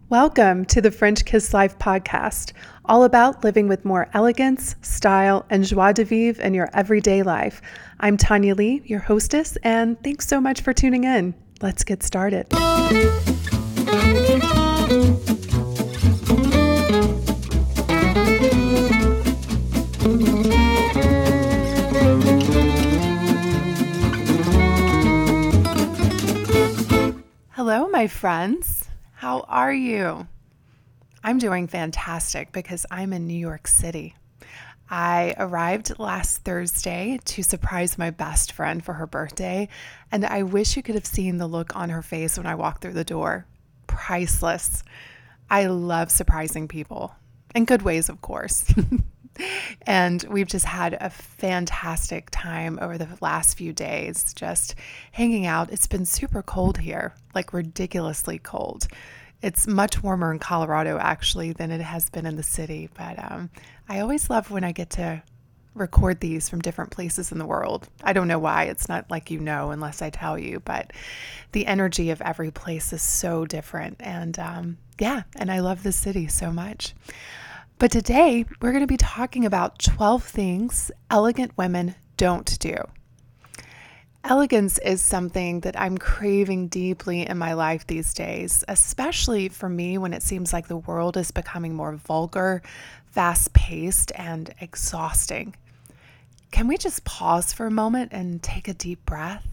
Welcome to the French Kiss Life podcast, all about living with more elegance, style, and joie de vivre in your everyday life. I'm Tanya Lee, your hostess, and thanks so much for tuning in. Let's get started. Hello, my friends. How are you? I'm doing fantastic because I'm in New York City. I arrived last Thursday to surprise my best friend for her birthday, and I wish you could have seen the look on her face when I walked through the door. Priceless. I love surprising people, in good ways, of course. And we've just had a fantastic time over the last few days, just hanging out. It's been super cold here, like ridiculously cold. It's much warmer in Colorado, actually, than it has been in the city. But I always love when I get to record these from different places in the world. I don't know why. It's not like you know unless I tell you, but the energy of every place is so different. And and I love this city so much. But today, we're going to be talking about 12 things elegant women don't do. Elegance is something that I'm craving deeply in my life these days, especially for me when it seems like the world is becoming more vulgar, fast-paced, and exhausting. Can we just pause for a moment and take a deep breath?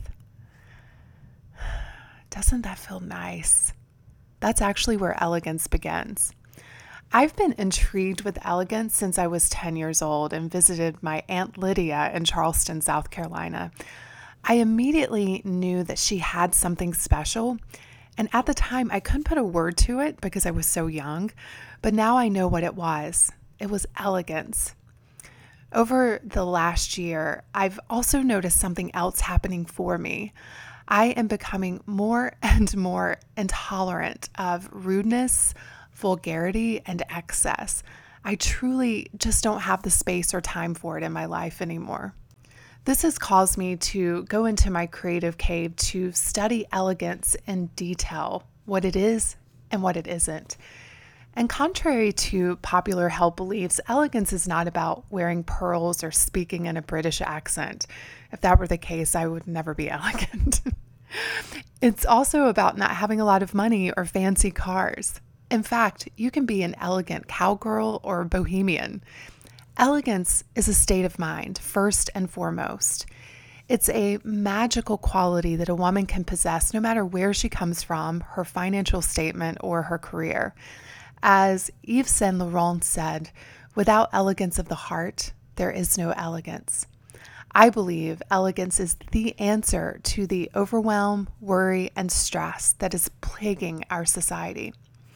Doesn't that feel nice? That's actually where elegance begins. I've been intrigued with elegance since I was 10 years old and visited my Aunt Lydia in Charleston, South Carolina. I immediately knew that she had something special, and at the time I couldn't put a word to it because I was so young, but now I know what it was. It was elegance. Over the last year, I've also noticed something else happening for me. I am becoming more and more intolerant of rudeness, vulgarity, and excess. I truly just don't have the space or time for it in my life anymore. This has caused me to go into my creative cave to study elegance in detail, what it is and what it isn't. And contrary to popular held beliefs, elegance is not about wearing pearls or speaking in a British accent. If that were the case, I would never be elegant. It's also about not having a lot of money or fancy cars. In fact, you can be an elegant cowgirl or bohemian. Elegance is a state of mind, first and foremost. It's a magical quality that a woman can possess no matter where she comes from, her financial statement, or her career. As Yves Saint Laurent said, without elegance of the heart, there is no elegance. I believe elegance is the answer to the overwhelm, worry, and stress that is plaguing our society.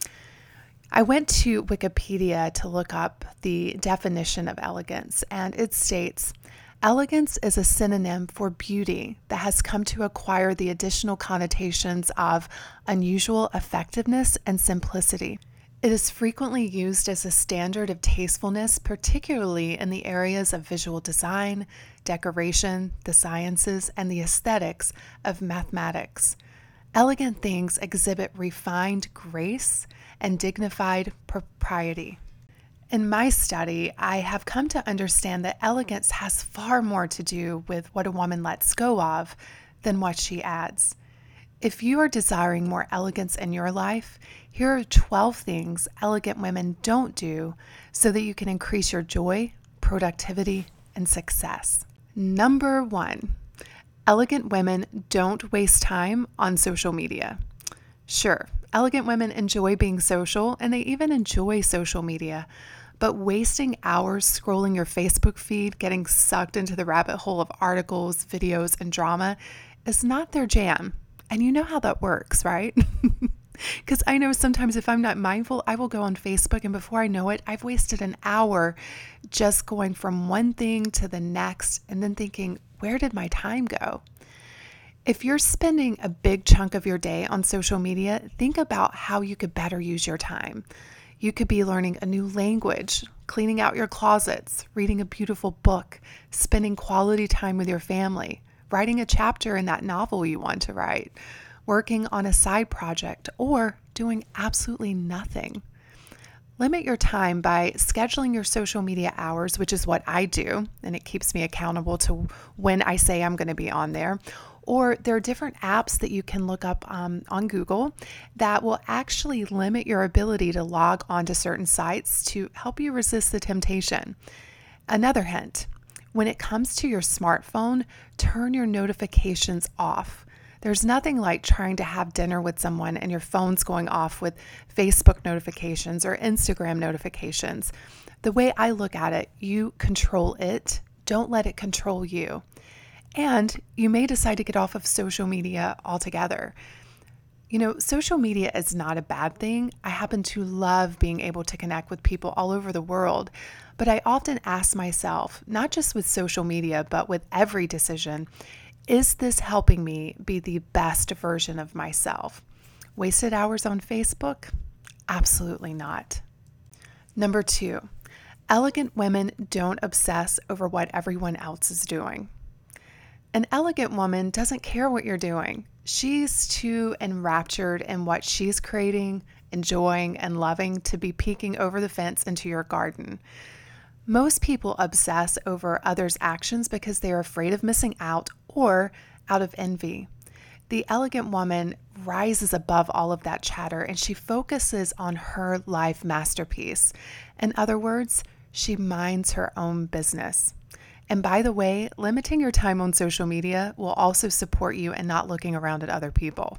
I went to Wikipedia to look up the definition of elegance, and it states, elegance is a synonym for beauty that has come to acquire the additional connotations of unusual effectiveness and simplicity. It is frequently used as a standard of tastefulness, particularly in the areas of visual design, decoration, the sciences, and the aesthetics of mathematics. Elegant things exhibit refined grace and dignified propriety. In my study, I have come to understand that elegance has far more to do with what a woman lets go of than what she adds. If you are desiring more elegance in your life, here are 12 things elegant women don't do so that you can increase your joy, productivity, and success. Number 1. Elegant women don't waste time on social media. Sure, elegant women enjoy being social and they even enjoy social media, but wasting hours scrolling your Facebook feed, getting sucked into the rabbit hole of articles, videos, and drama is not their jam. And you know how that works, right? Because I know sometimes if I'm not mindful, I will go on Facebook and before I know it, I've wasted an hour just going from one thing to the next and then thinking, where did my time go? If you're spending a big chunk of your day on social media, think about how you could better use your time. You could be learning a new language, cleaning out your closets, reading a beautiful book, spending quality time with your family, writing a chapter in that novel you want to write, working on a side project, or doing absolutely nothing. Limit your time by scheduling your social media hours, which is what I do, and it keeps me accountable to when I say I'm going to be on there. Or there are different apps that you can look up on Google that will actually limit your ability to log onto certain sites to help you resist the temptation. Another hint, when it comes to your smartphone, turn your notifications off. There's nothing like trying to have dinner with someone and your phone's going off with Facebook notifications or Instagram notifications. The way I look at it, you control it. Don't let it control you. And you may decide to get off of social media altogether. Social media is not a bad thing. I happen to love being able to connect with people all over the world. But I often ask myself, not just with social media, but with every decision, is this helping me be the best version of myself? Wasted hours on Facebook? Absolutely not. Number 2, elegant women don't obsess over what everyone else is doing. An elegant woman doesn't care what you're doing. She's too enraptured in what she's creating, enjoying, and loving to be peeking over the fence into your garden. Most people obsess over others' actions because they're afraid of missing out or out of envy. The elegant woman rises above all of that chatter and she focuses on her life masterpiece. In other words, she minds her own business. And by the way, limiting your time on social media will also support you in not looking around at other people.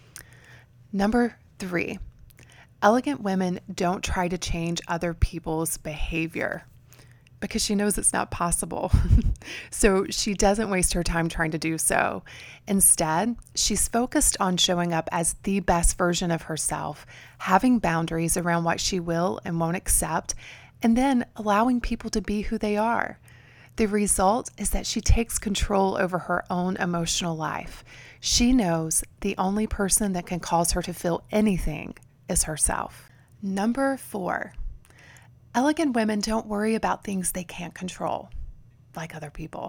Number 3, elegant women don't try to change other people's behavior because she knows it's not possible. So she doesn't waste her time trying to do so. Instead, she's focused on showing up as the best version of herself, having boundaries around what she will and won't accept, and then allowing people to be who they are. The result is that she takes control over her own emotional life. She knows the only person that can cause her to feel anything is herself. Number 4, elegant women don't worry about things they can't control, like other people.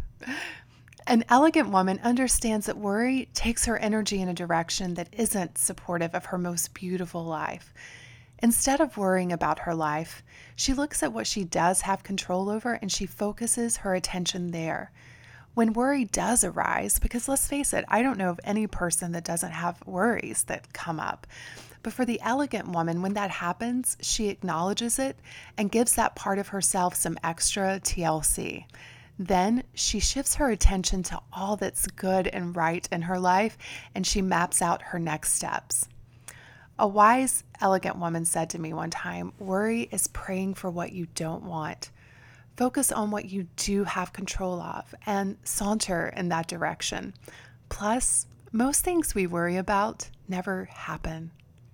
An elegant woman understands that worry takes her energy in a direction that isn't supportive of her most beautiful life. Instead of worrying about her life, she looks at what she does have control over and she focuses her attention there. When worry does arise, because let's face it, I don't know of any person that doesn't have worries that come up. But for the elegant woman, when that happens, she acknowledges it and gives that part of herself some extra TLC. Then she shifts her attention to all that's good and right in her life and she maps out her next steps. A wise, elegant woman said to me one time, worry is praying for what you don't want. Focus on what you do have control of and saunter in that direction. Plus, most things we worry about never happen.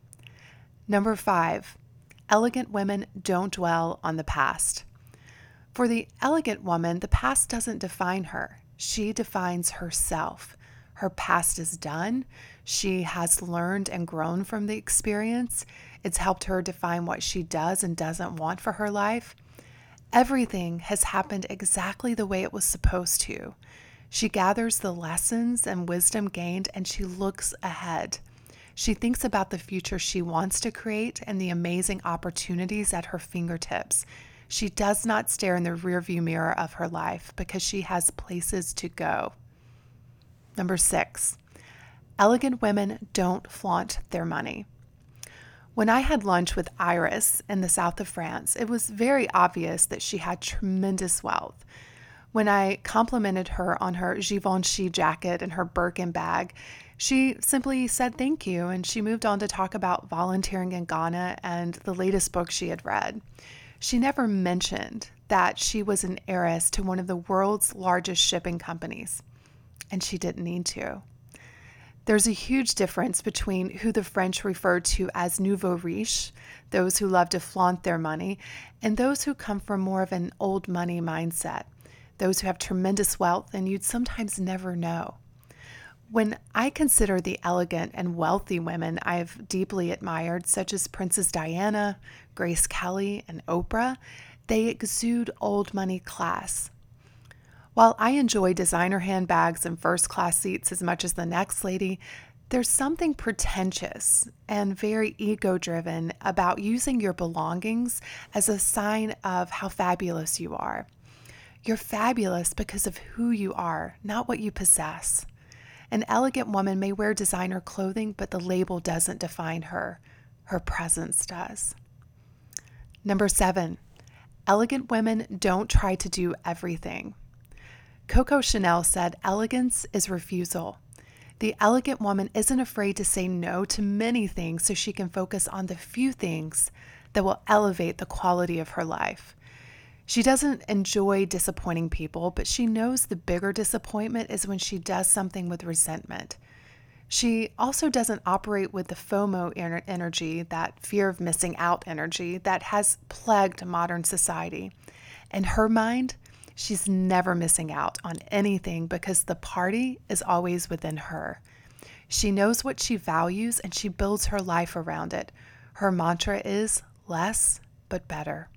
Number 5, elegant women don't dwell on the past. For the elegant woman, the past doesn't define her. She defines herself. Her past is done. She has learned and grown from the experience. It's helped her define what she does and doesn't want for her life. Everything has happened exactly the way it was supposed to. She gathers the lessons and wisdom gained and she looks ahead. She thinks about the future she wants to create and the amazing opportunities at her fingertips. She does not stare in the rearview mirror of her life because she has places to go. Number 6, elegant women don't flaunt their money. When I had lunch with Iris in the south of France, it was very obvious that she had tremendous wealth. When I complimented her on her Givenchy jacket and her Birkin bag, she simply said thank you, and she moved on to talk about volunteering in Ghana and the latest book she had read. She never mentioned that she was an heiress to one of the world's largest shipping companies, and she didn't need to. There's a huge difference between who the French refer to as nouveau riche, those who love to flaunt their money, and those who come from more of an old money mindset, those who have tremendous wealth and you'd sometimes never know. When I consider the elegant and wealthy women I've deeply admired, such as Princess Diana, Grace Kelly, and Oprah, they exude old money class. While I enjoy designer handbags and first-class seats as much as the next lady, There's something pretentious and very ego-driven about using your belongings as a sign of how fabulous you are. You're fabulous because of who you are, not what you possess. An elegant woman may wear designer clothing, but the label doesn't define her. Her presence does. Number 7, elegant women don't try to do everything. Coco Chanel said, "Elegance is refusal." The elegant woman isn't afraid to say no to many things so she can focus on the few things that will elevate the quality of her life. She doesn't enjoy disappointing people, but she knows the bigger disappointment is when she does something with resentment. She also doesn't operate with the FOMO energy, that fear of missing out energy that has plagued modern society. In her mind, she's never missing out on anything because the party is always within her. She knows what she values and she builds her life around it. Her mantra is less but better.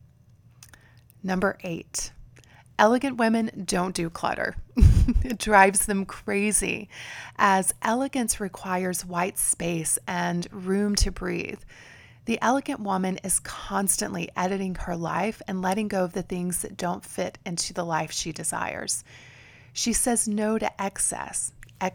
Number 8, elegant women don't do clutter. It drives them crazy, as elegance requires white space and room to breathe. The elegant woman is constantly editing her life and letting go of the things that don't fit into the life she desires. She says no to excess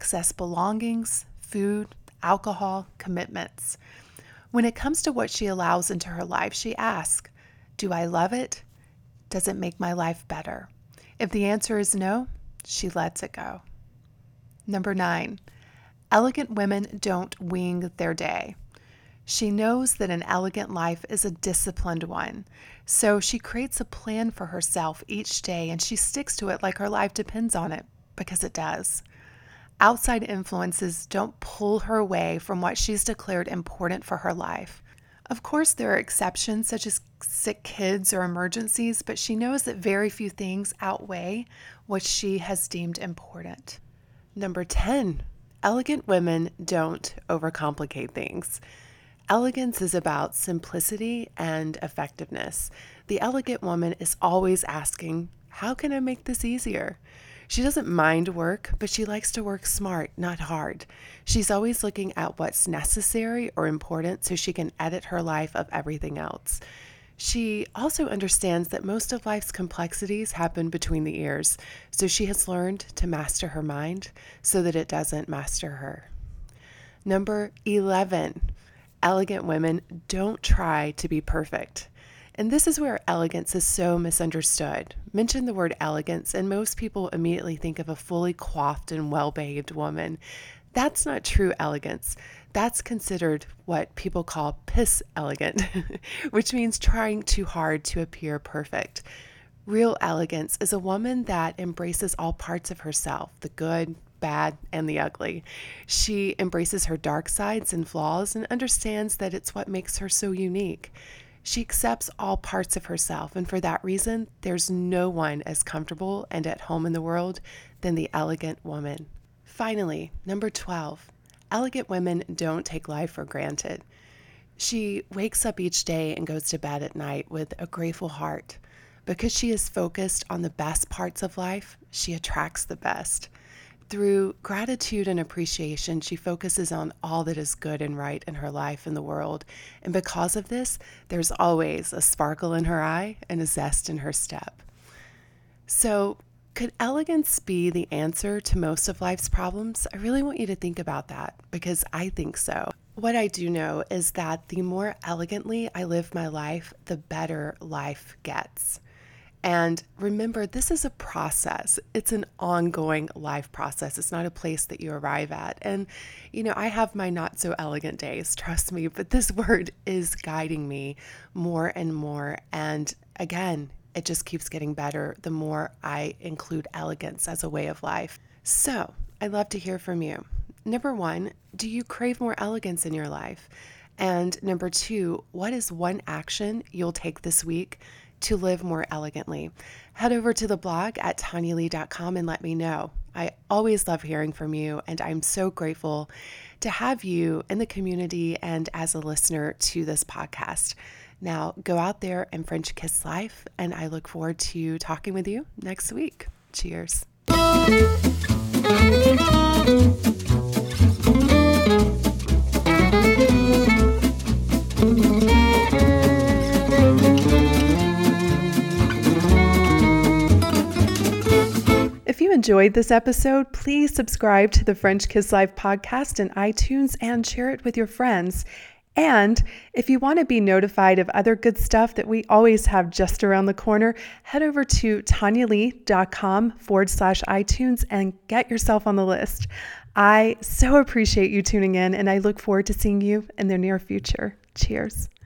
belongings, food, alcohol, commitments. When it comes to what she allows into her life, she asks, "Do I love it? Does it make my life better?" If the answer is no, she lets it go. Number 9, elegant women don't wing their day. She knows that an elegant life is a disciplined one, so she creates a plan for herself each day and she sticks to it like her life depends on it, because it does. Outside influences don't pull her away from what she's declared important for her life. Of course, there are exceptions such as sick kids or emergencies, but she knows that very few things outweigh what she has deemed important. Number 10, elegant women don't overcomplicate things. Elegance is about simplicity and effectiveness. The elegant woman is always asking, how can I make this easier? She doesn't mind work, but she likes to work smart, not hard. She's always looking at what's necessary or important so she can edit her life of everything else. She also understands that most of life's complexities happen between the ears, so she has learned to master her mind so that it doesn't master her. Number 11. Elegant women don't try to be perfect. And this is where elegance is so misunderstood. Mention the word elegance, and most people immediately think of a fully coiffed and well-behaved woman. That's not true elegance. That's considered what people call piss elegant, which means trying too hard to appear perfect. Real elegance is a woman that embraces all parts of herself, the good, bad, and the ugly. She embraces her dark sides and flaws and understands that it's what makes her so unique. She accepts all parts of herself, and for that reason, there's no one as comfortable and at home in the world than the elegant woman. Finally, number 12, elegant women don't take life for granted. She wakes up each day and goes to bed at night with a grateful heart. Because she is focused on the best parts of life, she attracts the best. Through gratitude and appreciation, she focuses on all that is good and right in her life and the world. And because of this, there's always a sparkle in her eye and a zest in her step. So, could elegance be the answer to most of life's problems? I really want you to think about that, because I think so. What I do know is that the more elegantly I live my life, the better life gets. And remember, this is a process. It's an ongoing life process. It's not a place that you arrive at. And, I have my not so elegant days, trust me, but this word is guiding me more and more. And again, it just keeps getting better the more I include elegance as a way of life. So I'd love to hear from you. Number 1, do you crave more elegance in your life? And number 2, what is one action you'll take this week to live more elegantly? Head over to the blog at tanyalee.com and let me know. I always love hearing from you, and I'm so grateful to have you in the community and as a listener to this podcast. Now, go out there and French kiss life, and I look forward to talking with you next week. Cheers. enjoyed this episode, please subscribe to the French Kiss Life podcast in iTunes and share it with your friends. And if you want to be notified of other good stuff that we always have just around the corner, head over to tanyalee.com/iTunes and get yourself on the list. I so appreciate you tuning in, and I look forward to seeing you in the near future. Cheers.